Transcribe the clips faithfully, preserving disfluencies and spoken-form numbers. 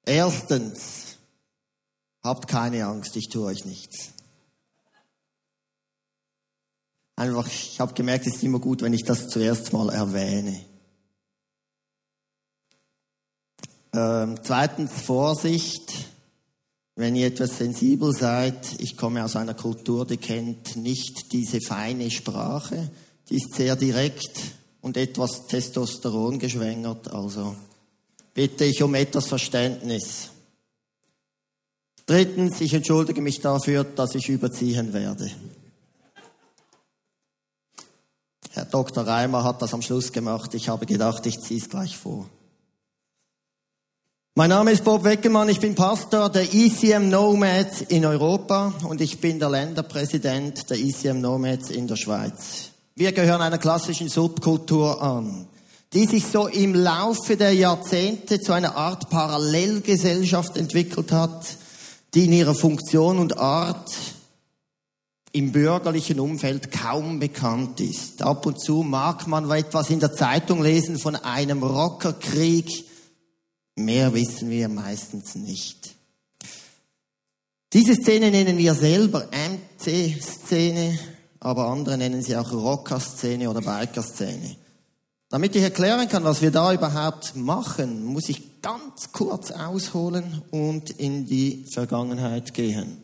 Erstens, habt keine Angst, ich tue euch nichts. Einfach, ich habe gemerkt, es ist immer gut, wenn ich das zuerst mal erwähne. Ähm, zweitens, Vorsicht, wenn ihr etwas sensibel seid. Ich komme aus einer Kultur, die kennt nicht diese feine Sprache. Die ist sehr direkt und etwas Testosteron geschwängert. Also bitte ich um etwas Verständnis. Drittens, ich entschuldige mich dafür, dass ich überziehen werde. Herr Doktor Reimer hat das am Schluss gemacht. Ich habe gedacht, ich ziehe es gleich vor. Mein Name ist Bob Weckemann, ich bin Pastor der E C M Nomads in Europa und ich bin der Länderpräsident der E C M Nomads in der Schweiz. Wir gehören einer klassischen Subkultur an, die sich so im Laufe der Jahrzehnte zu einer Art Parallelgesellschaft entwickelt hat, die in ihrer Funktion und Art im bürgerlichen Umfeld kaum bekannt ist. Ab und zu mag man etwas in der Zeitung lesen von einem Rockerkrieg. Mehr wissen wir meistens nicht. Diese Szene nennen wir selber M C-Szene, aber andere nennen sie auch Rocker-Szene oder Biker-Szene. Damit ich erklären kann, was wir da überhaupt machen, muss ich ganz kurz ausholen und in die Vergangenheit gehen.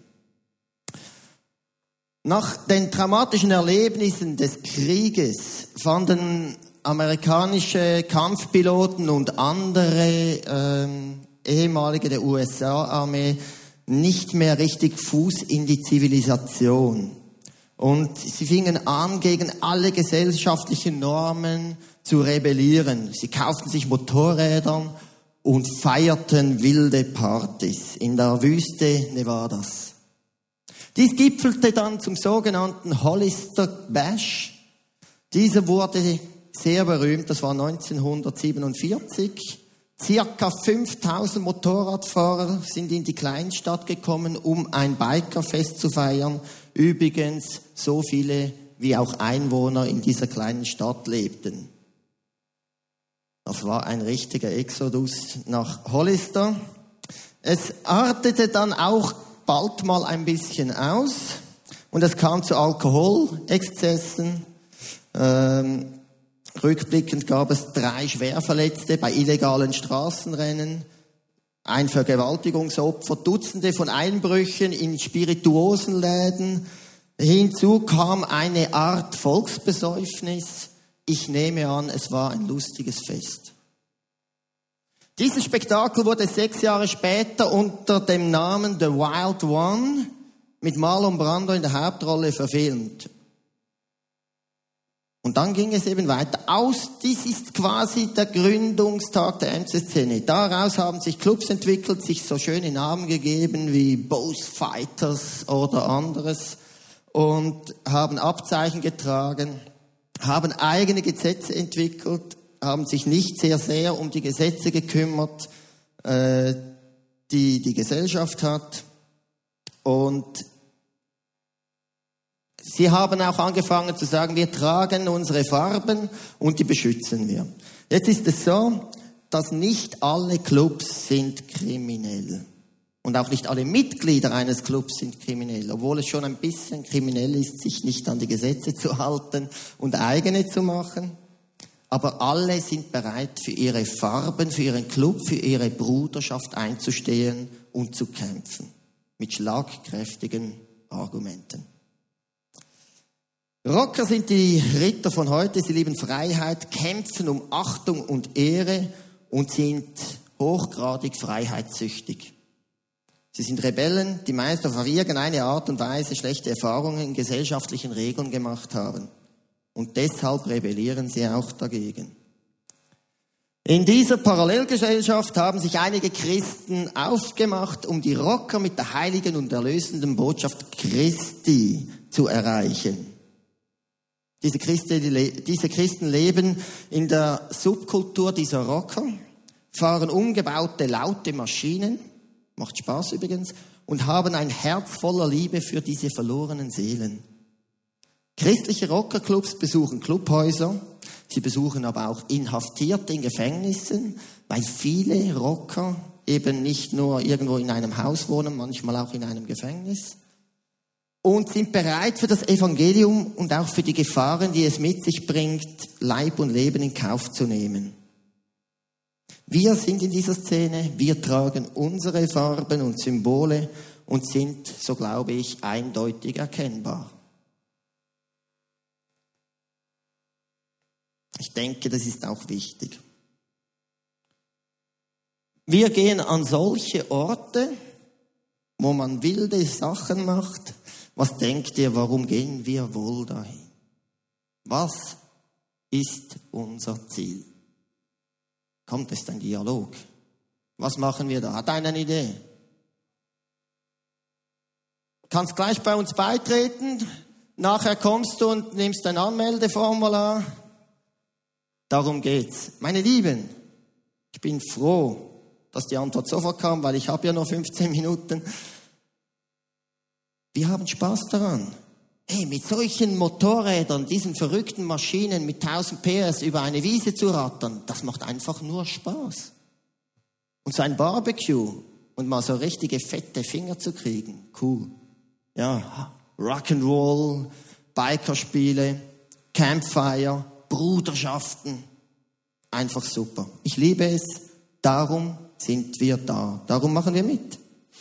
Nach den traumatischen Erlebnissen des Krieges fanden amerikanische Kampfpiloten und andere ähm, ehemalige der U S A-Armee nicht mehr richtig Fuß in die Zivilisation. Und sie fingen an, gegen alle gesellschaftlichen Normen zu rebellieren. Sie kauften sich Motorräder und feierten wilde Partys in der Wüste Nevadas. Dies gipfelte dann zum sogenannten Hollister Bash. Dieser wurde sehr berühmt, das war neunzehnhundertsiebenundvierzig. Circa fünftausend Motorradfahrer sind in die Kleinstadt gekommen, um ein Bikerfest zu feiern. Übrigens so viele wie auch Einwohner in dieser kleinen Stadt lebten. Das war ein richtiger Exodus nach Hollister. Es artete dann auch bald mal ein bisschen aus und es kam zu Alkoholexzessen. Ähm, rückblickend gab es drei Schwerverletzte bei illegalen Straßenrennen, ein Vergewaltigungsopfer, Dutzende von Einbrüchen in Spirituosenläden. Hinzu kam eine Art Volksbesäufnis. Ich nehme an, es war ein lustiges Fest. Dieses Spektakel wurde sechs Jahre später unter dem Namen The Wild One mit Marlon Brando in der Hauptrolle verfilmt. Und dann ging es eben weiter. Aus, dies ist quasi der Gründungstag der M C-Szene. Daraus haben sich Clubs entwickelt, sich so schöne Namen gegeben wie Boss Fighters oder anderes und haben Abzeichen getragen, haben eigene Gesetze entwickelt, haben sich nicht sehr, sehr um die Gesetze gekümmert, äh, die die Gesellschaft hat. Und sie haben auch angefangen zu sagen, wir tragen unsere Farben und die beschützen wir. Jetzt ist es so, dass nicht alle Clubs sind kriminell. Und auch nicht alle Mitglieder eines Clubs sind kriminell. Obwohl es schon ein bisschen kriminell ist, sich nicht an die Gesetze zu halten und eigene zu machen. Aber alle sind bereit, für ihre Farben, für ihren Club, für ihre Bruderschaft einzustehen und zu kämpfen. Mit schlagkräftigen Argumenten. Rocker sind die Ritter von heute. Sie lieben Freiheit, kämpfen um Achtung und Ehre und sind hochgradig freiheitssüchtig. Sie sind Rebellen, die meist auf irgendeine Art und Weise schlechte Erfahrungen in gesellschaftlichen Regeln gemacht haben. Und deshalb rebellieren sie auch dagegen. In dieser Parallelgesellschaft haben sich einige Christen aufgemacht, um die Rocker mit der heiligen und erlösenden Botschaft Christi zu erreichen. Diese Christen, diese Christen leben in der Subkultur dieser Rocker, fahren umgebaute laute Maschinen, macht Spaß übrigens, und haben ein Herz voller Liebe für diese verlorenen Seelen. Christliche Rockerclubs besuchen Clubhäuser, sie besuchen aber auch Inhaftierte in Gefängnissen, weil viele Rocker eben nicht nur irgendwo in einem Haus wohnen, manchmal auch in einem Gefängnis. Und sind bereit für das Evangelium und auch für die Gefahren, die es mit sich bringt, Leib und Leben in Kauf zu nehmen. Wir sind in dieser Szene, wir tragen unsere Farben und Symbole und sind, so glaube ich, eindeutig erkennbar. Ich denke, das ist auch wichtig. Wir gehen an solche Orte, wo man wilde Sachen macht. Was denkt ihr, warum gehen wir wohl dahin? Was ist unser Ziel? Kommt es ein Dialog? Was machen wir da? Hat einer eine Idee? Kannst gleich bei uns beitreten. Nachher kommst du und nimmst ein Anmeldeformular. Darum geht's. Meine Lieben, ich bin froh, dass die Antwort sofort kam, weil ich habe ja nur fünfzehn Minuten. Wir haben Spaß daran. Hey, mit solchen Motorrädern, diesen verrückten Maschinen mit tausend P S über eine Wiese zu rattern, das macht einfach nur Spaß. Und so ein Barbecue und mal so richtige fette Finger zu kriegen, cool. Ja, Rock'n'Roll, Bikerspiele, Campfire, Bruderschaften, einfach super. Ich liebe es, darum sind wir da, darum machen wir mit.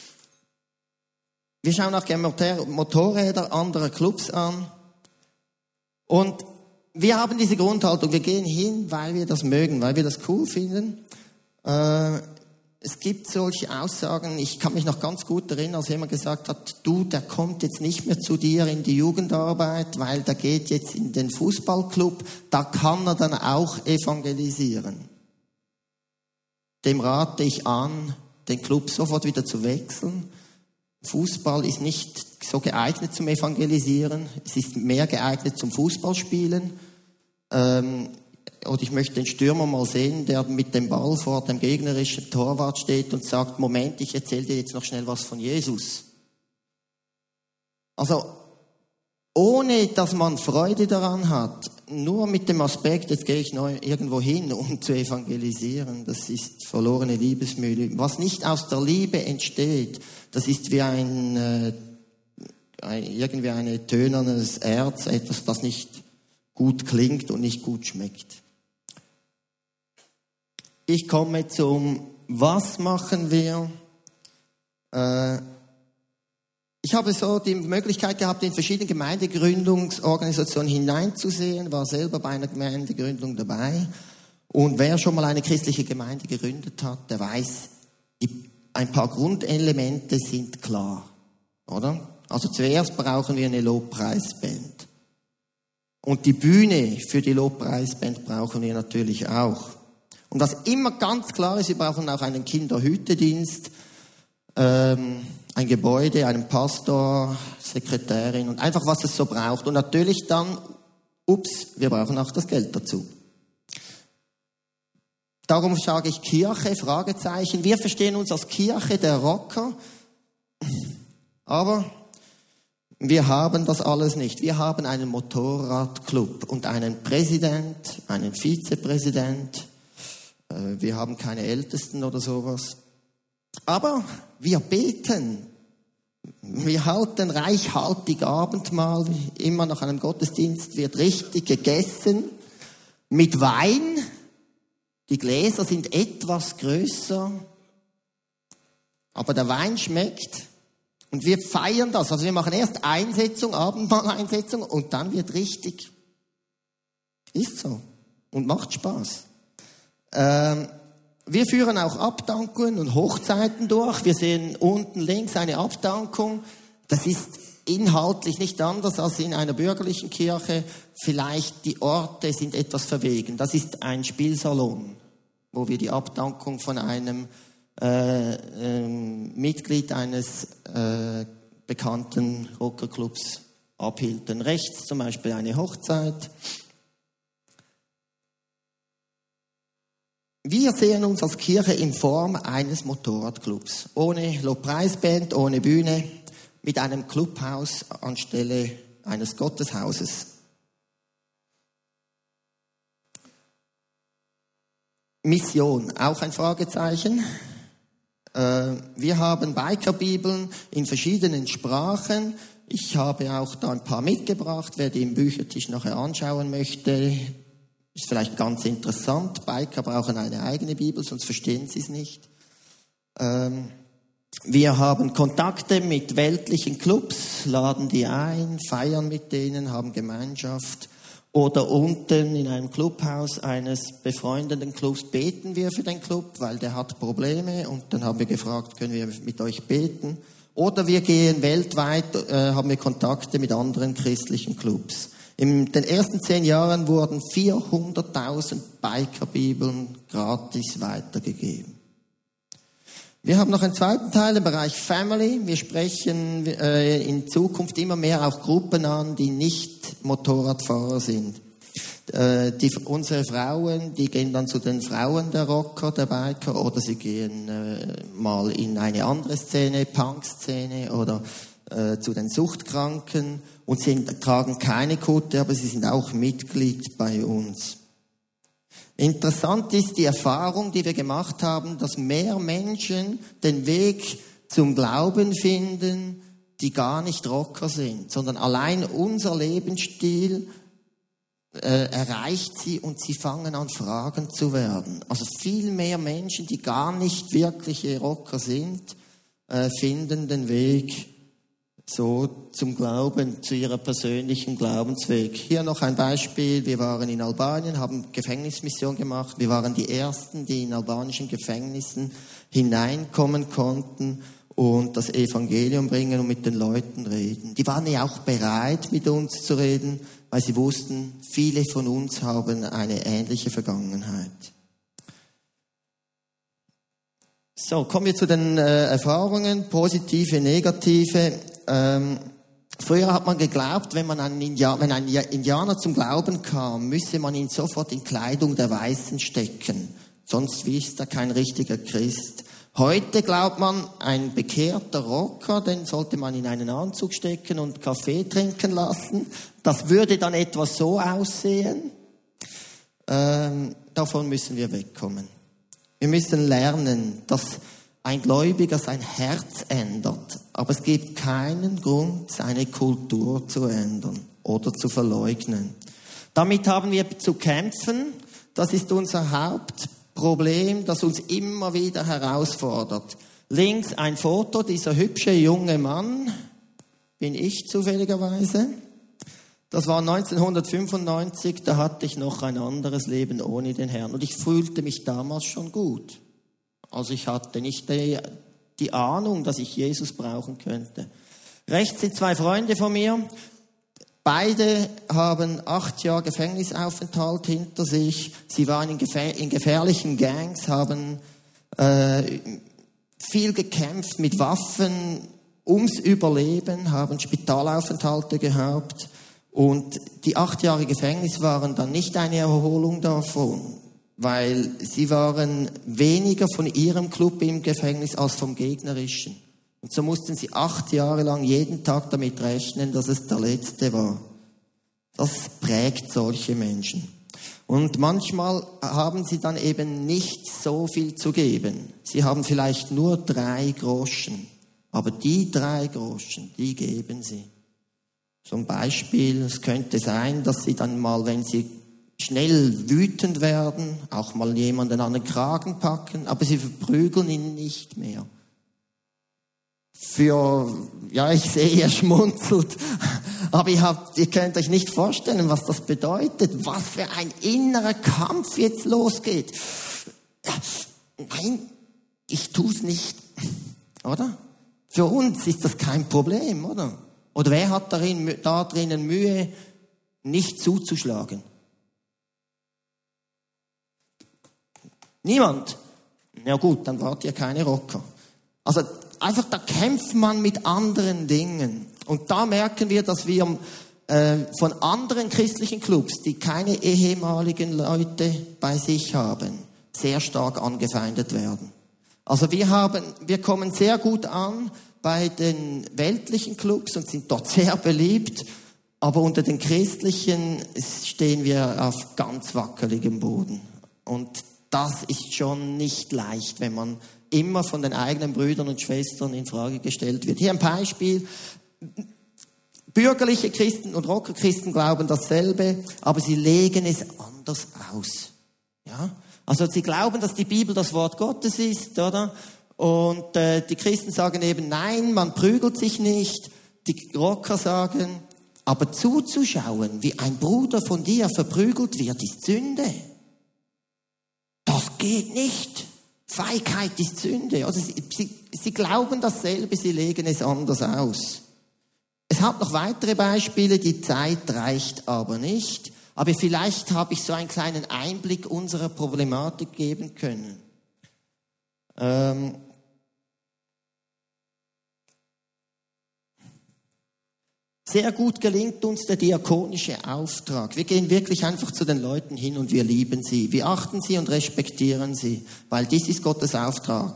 Wir schauen auch gerne Motorräder anderer Clubs an. Und wir haben diese Grundhaltung, wir gehen hin, weil wir das mögen, weil wir das cool finden. Äh, es gibt solche Aussagen, ich kann mich noch ganz gut erinnern, als jemand gesagt hat, du, der kommt jetzt nicht mehr zu dir in die Jugendarbeit, weil der geht jetzt in den Fußballclub, da kann er dann auch evangelisieren. Dem rate ich an, den Club sofort wieder zu wechseln. Fußball ist nicht so geeignet zum Evangelisieren. Es ist mehr geeignet zum Fußballspielen. Ähm, oder ich möchte den Stürmer mal sehen, der mit dem Ball vor dem gegnerischen Torwart steht und sagt, Moment, ich erzähle dir jetzt noch schnell was von Jesus. Also, ohne dass man Freude daran hat, nur mit dem Aspekt, jetzt gehe ich neu irgendwo hin, um zu evangelisieren, das ist verlorene Liebesmühle. Was nicht aus der Liebe entsteht, das ist wie ein, äh, ein irgendwie ein tönernes Erz, etwas, das nicht gut klingt und nicht gut schmeckt. Ich komme zum, was machen wir? Äh, Ich habe so die Möglichkeit gehabt, in verschiedene Gemeindegründungsorganisationen hineinzusehen, war selber bei einer Gemeindegründung dabei. Und wer schon mal eine christliche Gemeinde gegründet hat, der weiß, die, ein paar Grundelemente sind klar, oder? Also zuerst brauchen wir eine Lobpreisband. Und die Bühne für die Lobpreisband brauchen wir natürlich auch. Und was immer ganz klar ist, wir brauchen auch einen Kinderhütedienst, ähm, ein Gebäude, einen Pastor, Sekretärin und einfach, was es so braucht. Und natürlich dann, ups, wir brauchen auch das Geld dazu. Darum sage ich Kirche, Fragezeichen. Wir verstehen uns als Kirche der Rocker, aber wir haben das alles nicht. Wir haben einen Motorradclub und einen Präsident, einen Vizepräsident. Wir haben keine Ältesten oder sowas. Aber wir beten. Wir halten reichhaltig Abendmahl. Immer nach einem Gottesdienst wird richtig gegessen. Mit Wein. Die Gläser sind etwas größer. Aber der Wein schmeckt. Und wir feiern das. Also wir machen erst Einsetzung, Abendmahleinsetzung und dann wird richtig. Ist so. Und macht Spaß. Ähm, wir führen auch Abdankungen und Hochzeiten durch. Wir sehen unten links eine Abdankung. Das ist inhaltlich nicht anders als in einer bürgerlichen Kirche. Vielleicht die Orte sind etwas verwegen. Das ist ein Spielsalon, wo wir die Abdankung von einem äh, äh, Mitglied eines äh, bekannten Rockerclubs abhielten. Rechts zum Beispiel eine Hochzeit. Wir sehen uns als Kirche in Form eines Motorradclubs. Ohne Lobpreisband, ohne Bühne, mit einem Clubhaus anstelle eines Gotteshauses. Mission, auch ein Fragezeichen. Äh, wir haben Biker-Bibeln in verschiedenen Sprachen. Ich habe auch da ein paar mitgebracht. Wer die im Büchertisch nachher anschauen möchte, ist vielleicht ganz interessant. Biker brauchen eine eigene Bibel, sonst verstehen sie es nicht. Ähm, wir haben Kontakte mit weltlichen Clubs, laden die ein, feiern mit denen, haben Gemeinschaft. Oder unten in einem Clubhaus eines befreundeten Clubs beten wir für den Club, weil der hat Probleme. Und dann haben wir gefragt, können wir mit euch beten? Oder wir gehen weltweit, äh, haben wir Kontakte mit anderen christlichen Clubs. In den ersten zehn Jahren wurden vierhunderttausend Biker-Bibeln gratis weitergegeben. Wir haben noch einen zweiten Teil im Bereich Family. Wir sprechen äh, in Zukunft immer mehr auch Gruppen an, die nicht Motorradfahrer sind. Äh, die, unsere Frauen, die gehen dann zu den Frauen der Rocker, der Biker, oder sie gehen äh, mal in eine andere Szene, Punk-Szene, oder äh, zu den Suchtkranken. Und sie tragen keine Kutte, aber sie sind auch Mitglied bei uns. Interessant ist die Erfahrung, die wir gemacht haben, dass mehr Menschen den Weg zum Glauben finden, die gar nicht Rocker sind, sondern allein unser Lebensstil äh, erreicht sie und sie fangen an, fragend zu werden. Also viel mehr Menschen, die gar nicht wirkliche Rocker sind, äh, finden den Weg so zum Glauben, zu ihrer persönlichen Glaubensweg. Hier noch ein Beispiel. Wir waren in Albanien, haben Gefängnismission gemacht. Wir waren die Ersten, die in albanischen Gefängnissen hineinkommen konnten und das Evangelium bringen und mit den Leuten reden. Die waren ja auch bereit, mit uns zu reden, weil sie wussten, viele von uns haben eine ähnliche Vergangenheit. So, kommen wir zu den äh, Erfahrungen, positive, negative. Ähm, früher hat man geglaubt, wenn man einen Indianer, wenn ein Indianer zum Glauben kam, müsse man ihn sofort in Kleidung der Weißen stecken. Sonst ist er kein richtiger Christ. Heute glaubt man, ein bekehrter Rocker, den sollte man in einen Anzug stecken und Kaffee trinken lassen. Das würde dann etwa so aussehen. Ähm, davon müssen wir wegkommen. Wir müssen lernen, dass ein Gläubiger sein Herz ändert. Aber es gibt keinen Grund, seine Kultur zu ändern oder zu verleugnen. Damit haben wir zu kämpfen. Das ist unser Hauptproblem, das uns immer wieder herausfordert. Links ein Foto, dieser hübsche junge Mann, bin ich zufälligerweise. Das war neunzehnhundertfünfundneunzig, da hatte ich noch ein anderes Leben ohne den Herrn. Und ich fühlte mich damals schon gut. Also ich hatte nicht die, die Ahnung, dass ich Jesus brauchen könnte. Rechts sind zwei Freunde von mir. Beide haben acht Jahre Gefängnisaufenthalt hinter sich. Sie waren in, gefähr- in gefährlichen Gangs, haben äh, viel gekämpft mit Waffen ums Überleben, haben Spitalaufenthalte gehabt. Und die acht Jahre Gefängnis waren dann nicht eine Erholung davon, weil sie waren weniger von ihrem Club im Gefängnis als vom gegnerischen. Und so mussten sie acht Jahre lang jeden Tag damit rechnen, dass es der letzte war. Das prägt solche Menschen. Und manchmal haben sie dann eben nicht so viel zu geben. Sie haben vielleicht nur drei Groschen. Aber die drei Groschen, die geben sie. Zum Beispiel, es könnte sein, dass sie dann mal, wenn sie schnell wütend werden, auch mal jemanden an den Kragen packen, aber sie verprügeln ihn nicht mehr. Für, ja, ich sehe, ihr schmunzelt, aber ihr, habt, ihr könnt euch nicht vorstellen, was das bedeutet, was für ein innerer Kampf jetzt losgeht. Nein, ich tu's nicht, oder? Für uns ist das kein Problem, oder? Oder wer hat darin, da drinnen Mühe, nicht zuzuschlagen? Niemand? Ja gut, dann wart ihr keine Rocker. Also einfach, da kämpft man mit anderen Dingen. Und da merken wir, dass wir äh, von anderen christlichen Clubs, die keine ehemaligen Leute bei sich haben, sehr stark angefeindet werden. Also wir haben, wir kommen sehr gut an bei den weltlichen Clubs und sind dort sehr beliebt, aber unter den christlichen stehen wir auf ganz wackeligem Boden. Und das ist schon nicht leicht, wenn man immer von den eigenen Brüdern und Schwestern in Frage gestellt wird. Hier ein Beispiel. Bürgerliche Christen und Rockerchristen glauben dasselbe, aber sie legen es anders aus. Ja? Also sie glauben, dass die Bibel das Wort Gottes ist, oder? Und äh, die Christen sagen eben, nein, man prügelt sich nicht. Die Rocker sagen, aber zuzuschauen, wie ein Bruder von dir verprügelt wird, ist Sünde. Das geht nicht. Feigheit ist Sünde. Also sie, sie, sie glauben dasselbe, sie legen es anders aus. Es hat noch weitere Beispiele, die Zeit reicht aber nicht. Aber vielleicht habe ich so einen kleinen Einblick unserer Problematik geben können. Ähm Sehr gut gelingt uns der diakonische Auftrag. Wir gehen wirklich einfach zu den Leuten hin und wir lieben sie. Wir achten sie und respektieren sie, weil dies ist Gottes Auftrag.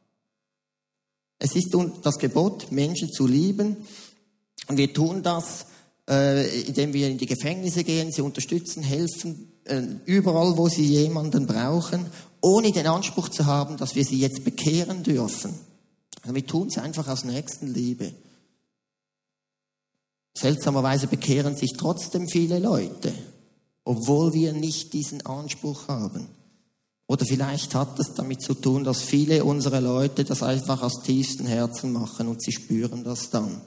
Es ist das Gebot, Menschen zu lieben. Und wir tun das, äh, indem wir in die Gefängnisse gehen, sie unterstützen, helfen, äh, überall, wo sie jemanden brauchen, ohne den Anspruch zu haben, dass wir sie jetzt bekehren dürfen. Also wir tun es einfach aus Nächstenliebe. Seltsamerweise bekehren sich trotzdem viele Leute, obwohl wir nicht diesen Anspruch haben. Oder vielleicht hat es damit zu tun, dass viele unserer Leute das einfach aus tiefstem Herzen machen und sie spüren das dann.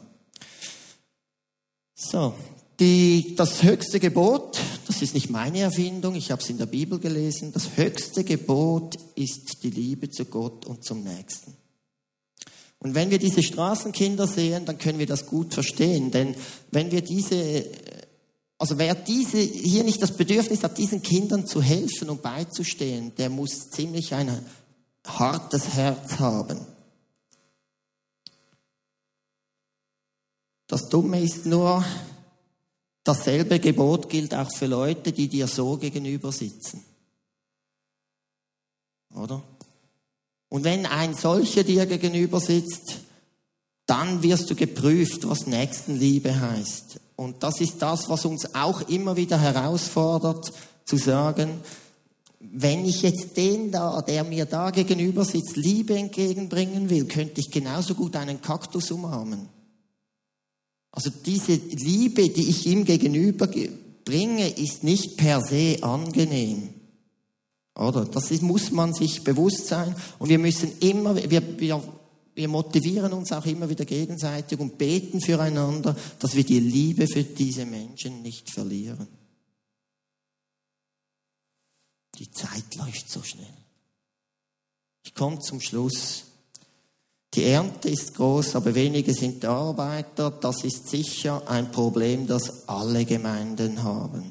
So, die, das höchste Gebot, das ist nicht meine Erfindung, ich habe es in der Bibel gelesen, das höchste Gebot ist die Liebe zu Gott und zum Nächsten. Und wenn wir diese Straßenkinder sehen, dann können wir das gut verstehen, denn wenn wir diese, also wer diese, hier nicht das Bedürfnis hat, diesen Kindern zu helfen und beizustehen, der muss ziemlich ein hartes Herz haben. Das Dumme ist nur, dasselbe Gebot gilt auch für Leute, die dir so gegenüber sitzen. Oder? Und wenn ein solcher dir gegenüber sitzt, dann wirst du geprüft, was Nächstenliebe heißt. Und das ist das, was uns auch immer wieder herausfordert, zu sagen, wenn ich jetzt den da, der mir da gegenüber sitzt, Liebe entgegenbringen will, könnte ich genauso gut einen Kaktus umarmen. Also diese Liebe, die ich ihm gegenüber bringe, ist nicht per se angenehm. Oder? Das ist, muss man sich bewusst sein. Und wir müssen immer, wir, wir, wir motivieren uns auch immer wieder gegenseitig und beten füreinander, dass wir die Liebe für diese Menschen nicht verlieren. Die Zeit läuft so schnell. Ich komme zum Schluss. Die Ernte ist groß, aber wenige sind Arbeiter. Das ist sicher ein Problem, das alle Gemeinden haben.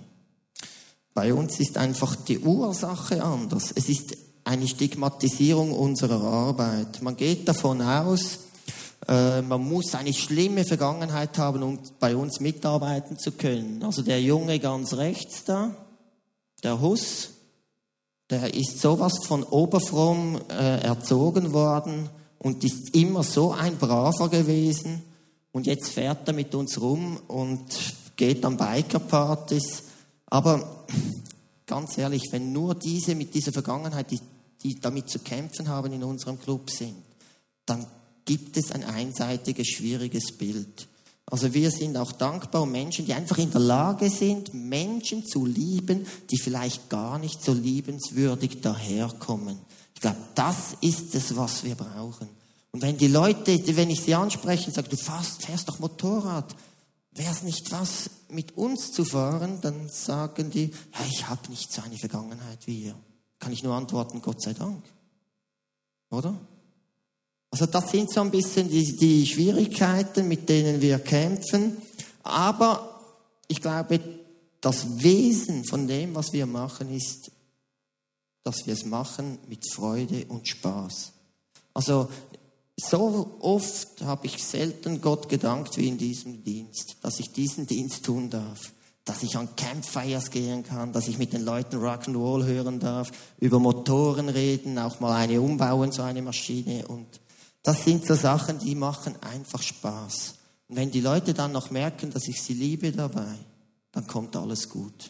Bei uns ist einfach die Ursache anders. Es ist eine Stigmatisierung unserer Arbeit. Man geht davon aus, äh, man muss eine schlimme Vergangenheit haben, um bei uns mitarbeiten zu können. Also der Junge ganz rechts da, der Huss, der ist sowas von oberfromm äh, erzogen worden und ist immer so ein Braver gewesen. Und jetzt fährt er mit uns rum und geht an Bikerpartys. Aber ganz ehrlich, wenn nur diese mit dieser Vergangenheit, die, die damit zu kämpfen haben in unserem Club sind, dann gibt es ein einseitiges, schwieriges Bild. Also wir sind auch dankbar um Menschen, die einfach in der Lage sind, Menschen zu lieben, die vielleicht gar nicht so liebenswürdig daherkommen. Ich glaube, das ist es, was wir brauchen. Und wenn die Leute, wenn ich sie anspreche und sage, du fährst, fährst doch Motorrad, wäre es nicht was, mit uns zu fahren, dann sagen die, ja, ich habe nicht so eine Vergangenheit wie ihr. Kann ich nur antworten, Gott sei Dank. Oder? Also das sind so ein bisschen die, die Schwierigkeiten, mit denen wir kämpfen. Aber ich glaube, das Wesen von dem, was wir machen, ist, dass wir es machen mit Freude und Spaß. Also so oft habe ich selten Gott gedankt wie in diesem Dienst, dass ich diesen Dienst tun darf, dass ich an Campfires gehen kann, dass ich mit den Leuten Rock'n'Roll hören darf, über Motoren reden, auch mal eine umbauen, so eine Maschine. Und das sind so Sachen, die machen einfach Spaß. Und wenn die Leute dann noch merken, dass ich sie liebe dabei, dann kommt alles gut.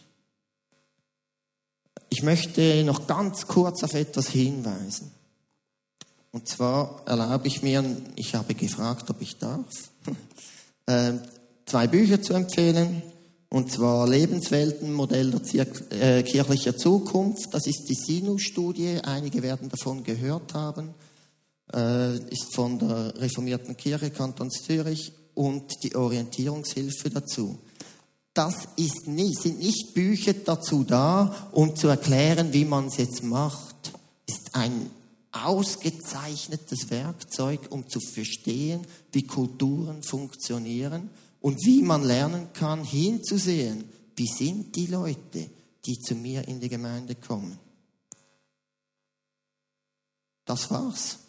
Ich möchte noch ganz kurz auf etwas hinweisen. Und zwar erlaube ich mir, ich habe gefragt, ob ich darf, äh, zwei Bücher zu empfehlen. Und zwar Lebenswelten, Modell der Zir- äh, kirchlicher Zukunft. Das ist die Sinus-Studie. Einige werden davon gehört haben. Äh, ist von der Reformierten Kirche Kanton Zürich und die Orientierungshilfe dazu. Das ist nicht, sind nicht Bücher dazu da, um zu erklären, wie man es jetzt macht. Ist ein ausgezeichnetes Werkzeug, um zu verstehen, wie Kulturen funktionieren und wie man lernen kann, hinzusehen, wie sind die Leute, die zu mir in die Gemeinde kommen. Das war's.